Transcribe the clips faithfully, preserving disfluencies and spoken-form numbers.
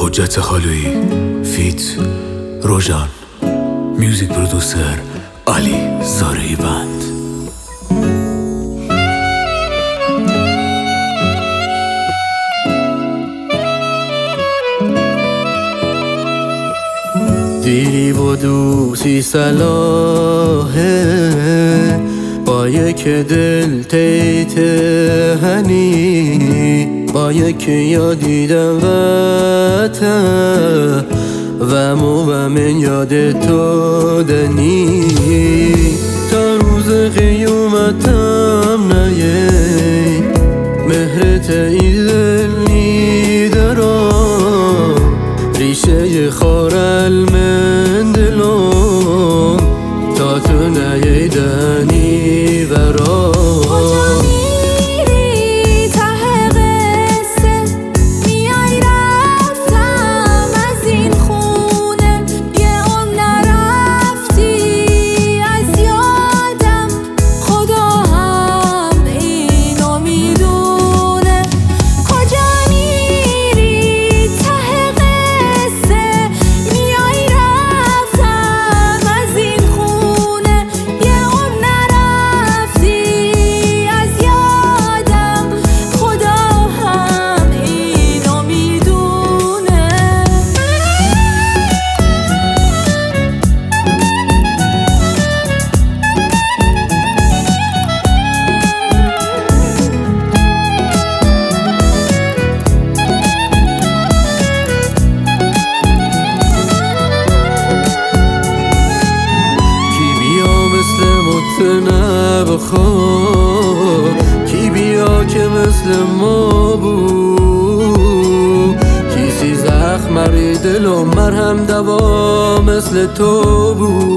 حجت خالویی فیت روژان، میوزیک پرودوسر علی زارعی بند. دیری و دوستی صلاحه با یک دل تیت هنی با یک یادیدم وطن و مو و من یاد تو دنی تا روز قیامتم نیه مهرت ای دل نیدران ریشه خارل من دلم تا تو نیدنی ورا بخواه کی بیا که مثل ما بود کیسی زخم مری دل و مرهم دوا مثل تو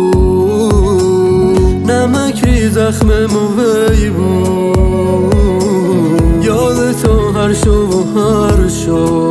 بود نمک ری زخم موی بود یاد تو هر شو و هر شو